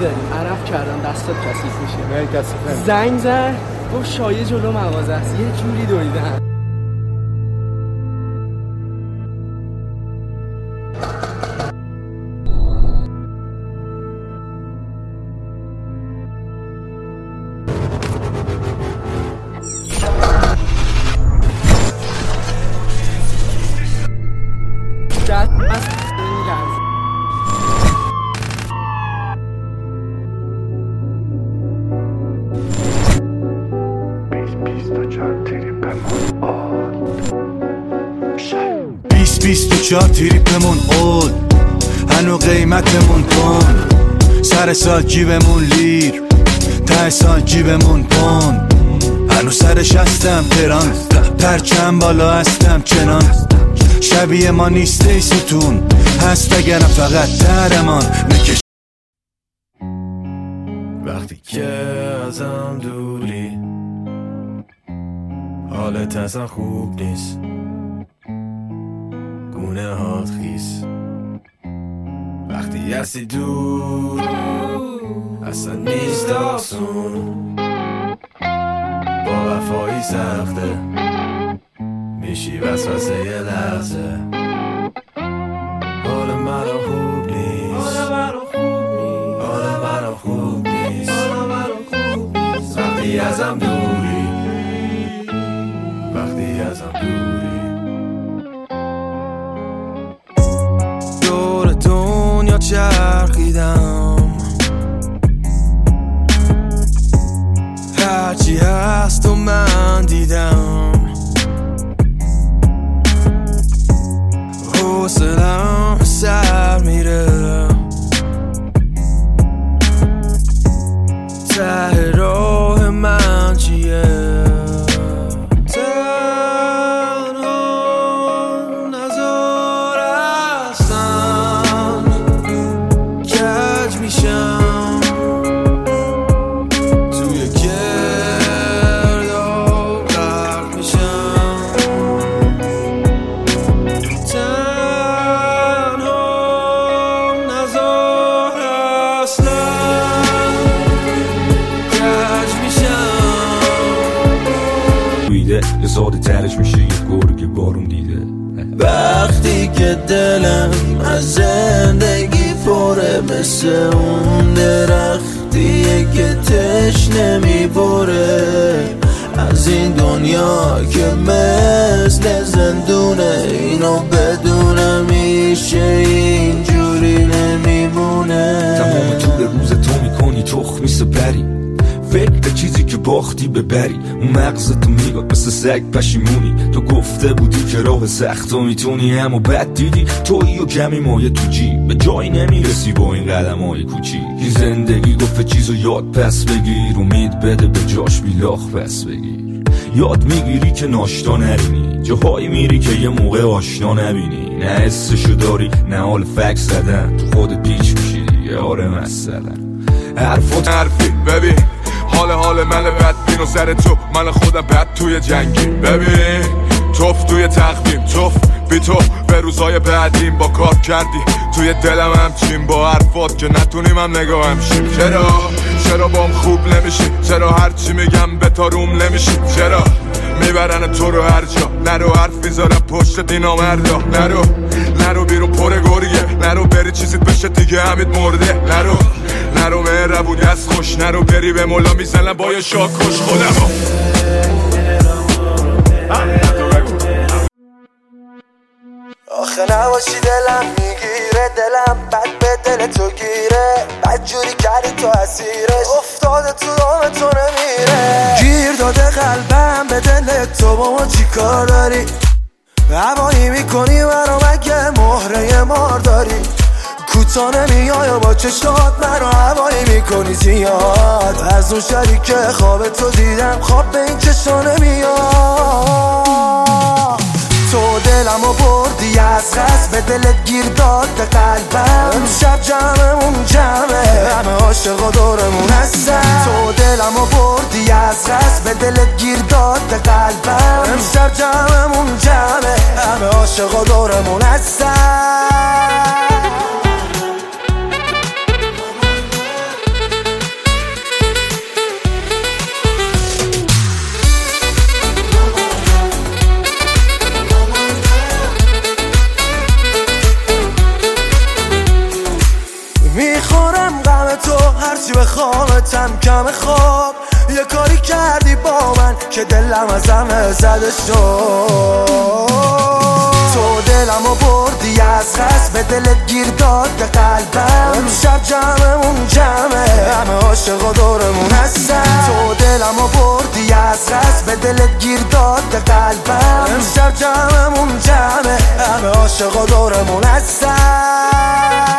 داریم. عرف کردم دستات کثیف میشه. نه کثیفه. زنگ زد گفت شایعه جلو مغازه است، یه جوری دویدن. چهار تریپمون اول هنو قیمتمون کن سر سال جیبمون لیر ته سال جیبمون پون هنو سرش هستم تران پرچم بالا هستم چنان شبیه ما نیسته ای ستون هست اگرم فقط درمان نکش. وقتی که ازم دوری حالت اصلا خوب نیست گونه هات خیس وقتی هستی دور اصلا نیست آسون با وفایی سخته میشی وسوسه یه لحظه حال منو خوب نیست حال منو خوب نیست وقتی ازم دوری وقتی ازم دوری دور دنیا چرخیدم هرچی هست و من دیدم حوصله‌ام سر میره ته راه من چیه یه ساده ترش میشه یه گرگ بارون دیده وقتی که دلم از زندگی پره مثل اون درختیه که تشنه میبره از این دنیا که مثل زندونه اینو بدونم میشه اینجوری نمیمونه تمام طول روز تو میکنی تخمی سپری فکر چیزی که باختی ببری اون مغزتو میگاد مثل سگ پشیمونی تو گفته بودی که راه سخت و میتونی اما بد دیدی تویی و کمی مایه تو جیب به جایی نمیرسی با این قدم های کوچی این زندگی گفته چیزو یاد پس بگیر امید بده به جاش بیلاخ پس بگیر یاد میگیری که ناشتا نرینی جاهایی میری که یه موقع آشنا نبینی نه حسشو داری نه حال فکس زدن تو خودت پیچ میشی دیگه آره مثلا حرفی ببین حال من بدبین و سر تو من خودم بد توی جنگی ببین توف توی تقویم توف بی تو به روزای بعدیم با کار کردی توی دلم همچین با حرفات که نتونیم هم نگاهم شیم چرا بام خوب نمیشی چرا هرچی میگم به تا روم نمیشی چرا میبرن تو رو هر جا نرو حرف میذارم پشت دینا مردا نرو بیرون پر گریه نرو بری چیزیت بشه دیگه همید مرده نرو مهربونی از خوش نرو بری به مولا میزنم با یه شاکش خودمو آخه نباشی دلم میگیره دلم بد به دل تو گیره بد جوری کردی تو اسیرش افتاده تو دام تو نمیره گیر داده قلبم به دل تو با ما چی کار داری هوایی میکنی منو مگه مهره مار داری کوتا نمیای با چشات منو هوایی میکنی زیاد از اون شریک خواب تو دیدم خواب به این چشا نمیاد تو دلمو بردی از قصد به دلت گیر داد به قلبم امشب جمعمون جمعه همه عاشقا دورمون هستن تو دلمو بردی از قصد به دلت گیر داد به قلبم امشب جمعمون جمعه همه عاشقا دورمون هستن که دلم از همه زده شد. تو دلمو بردی از قصد به دلت گیر داد قلبم. امشب جمعمون جمعه همه عاشق و دورمون هستن. تو دلمو بردی از قصد به دلت گیر داد قلبم. امشب جمعمون جمعه همه عاشق و دورمون هستن.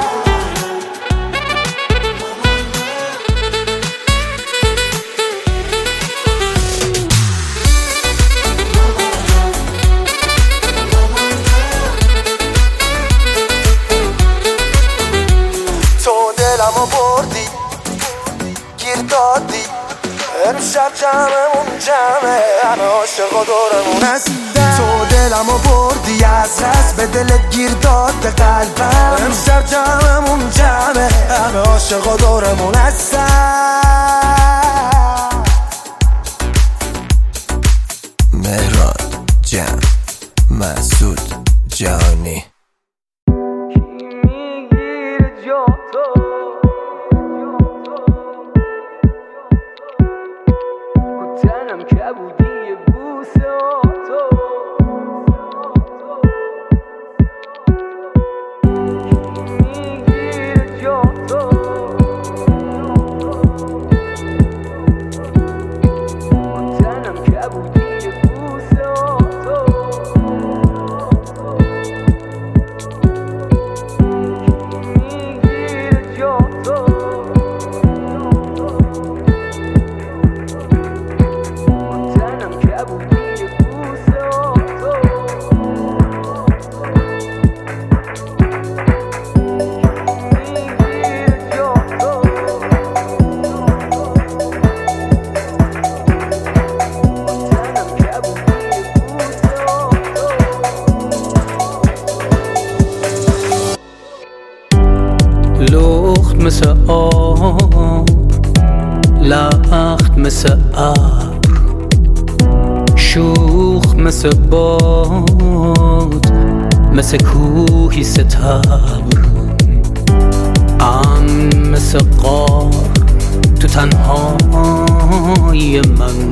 دلمو بردی گیر دادی امشب جمعمون جمعه همه عاشق و دورمون هستن. تو دلمو بردی از قصد به دلت گیر داد قلبم. امشب جمعمون جمعه همه عاشق و دورمون هستن. مهران جمع مسعود جهانی. لخت مثل آب لخت مثل ابر شوخ مثل باد مثل کوهی ستبر امن مثل غار تو تنهای من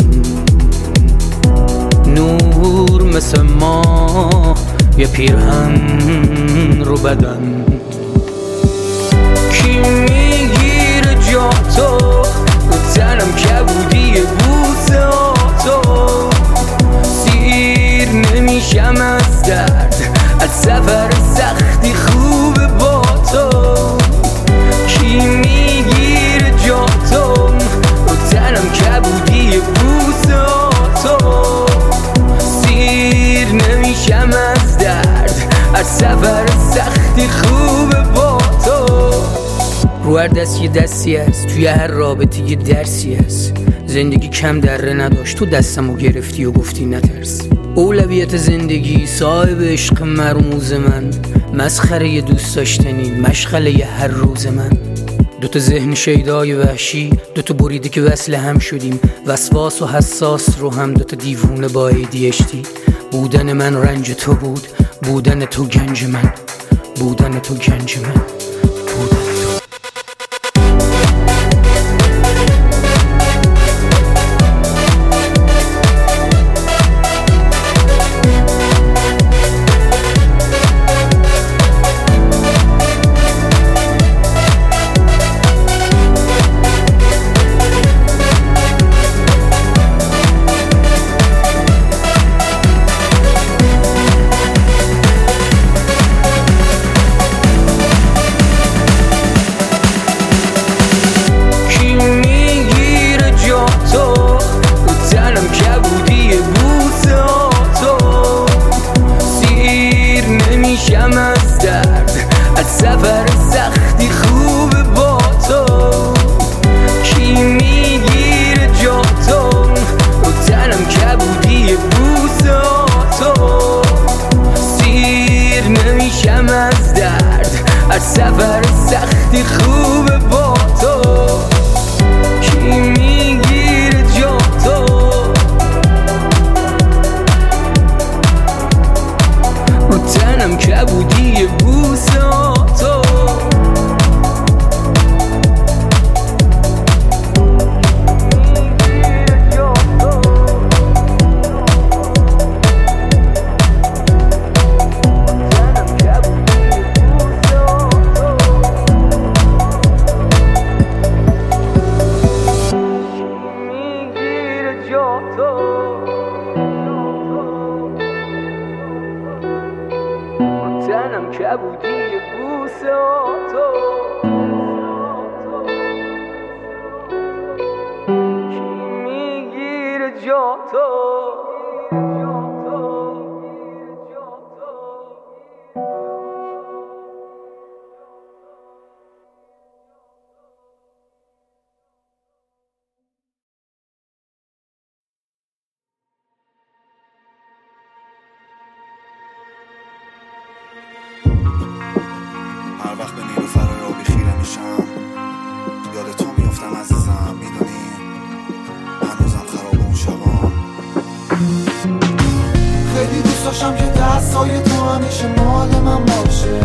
نور مثل ماه یه پیرهن رو بدن کی میگیره جا تو رو تنم کبودی بوسه تو سیر نمیشم از درد از سفر سختی خوبه با تو کی میگیره جا تو رو تنم کبودی بوسه تو سیر نمیشم از درد از سفر سختی خوبه با تو رو هر دست یه دستی هست توی هر رابطه یه درسی هست زندگی کم دره نداشت تو دستمو گرفتی و گفتی نترس اولویت زندگی صاحب عشق مرموز من مسخره ی دوست داشتنی مشغله ی هر روز من دوتا ذهن شیدای وحشی دوتا بریده که وصل هم شدیم وسواس و حساس رو هم دوتا دیوونه با ADHD بودن من رنج تو بود بودن تو گنج من بودن تو گنج من بودن کبودی بوسه ها تو کی میگیره جا تو هر وقت به نیلوفرای آبی خیره میشم یاد تو میافتم عزیزم میدونی هنوزم خراب اون شبام خیلی دوست داشتم که دستای تو همیشه مال من باشه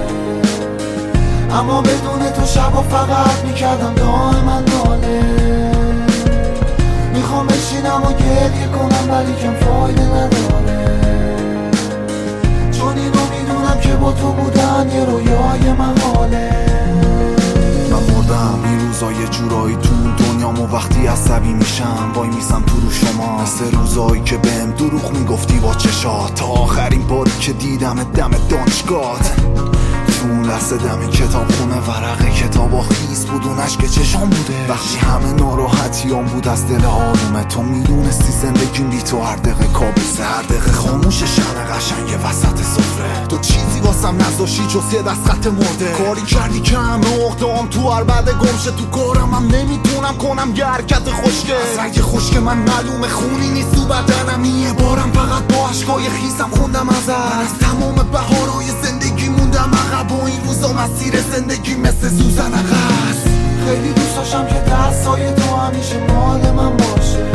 اما بدون تو شبا فقط میکردم دائما ناله میخوام بشینم و گریه کنم ولی کم فایده نداره چون اینو میدونم که با تو بودن یه رویای محاله من مردم این روزا یه جورایی تو دنیامو وقتی عصبی میشم وای میسم تو رو شما مثل روزایی که بهم دروغ میگفتی با چشات تا آخرین باری که دیدم دم دانشگاهت تو اون لحظه دم کتاب خونه ورق کتابا خیس بود اون عشق چشام بوده وقتی همه ناراحتیام بود از دل آرومه تو میدونستی زندگیم بی تو هر دقیقه کابوسه هر دقیقه خاموشه شمع قشنگ وسط سفره تو چیزی واسم نذاشی جز یه دست خط مرده کاری کردی که همه اقدام تو هر بعد گمشه تو کارم هم نمیتونم کنم یه حرکت خوشگه از رنگ خشک من معلومه خونی نیست تو بدنم یه بارم فقط با عشقای خیسم خوندم ازت از تمام بهارهای زندگی موندم عقب و این روزا مسیر زندگی مثل سوزن عقص خیلی دوست داشتم که دستای تو همیشه مال من باشه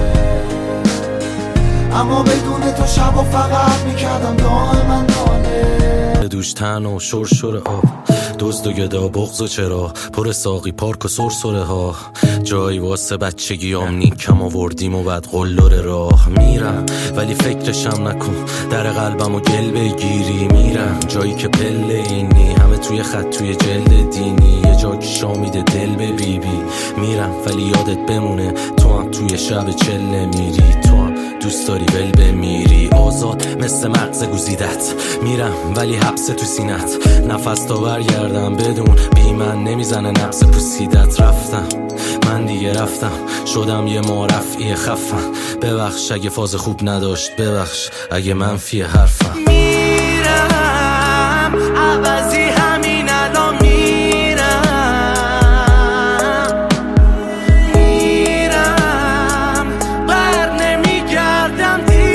اما بدون تو شبا فقط میکردم دائما ناله دوش تن و شرشور آب دزد و گدا بغض و چرا پر ساقی پارک و سرسره ها جایی واسه بچگیام نیکم آوردیم و بعد قلدر راه میرم ولی فکرشم نکن در قلبم و گل بگیری میرم جایی که پله اینی همه توی خط توی جلد دینی یه جا که شامیده دل به بی بی میرم ولی یادت بمونه تو هم توی شب چله میری تو هم دوست داری ول بمیری آزاد مثل مغز گزیدت میرم ولی حبس تو سینت نفس تا برگردم بدون بی من نمیزنه نفس پوسیدت رفتم من دیگه رفتم شدم یه معرفی خفم ببخش اگه فاز خوب نداشت ببخش اگه منفی حرفم میرم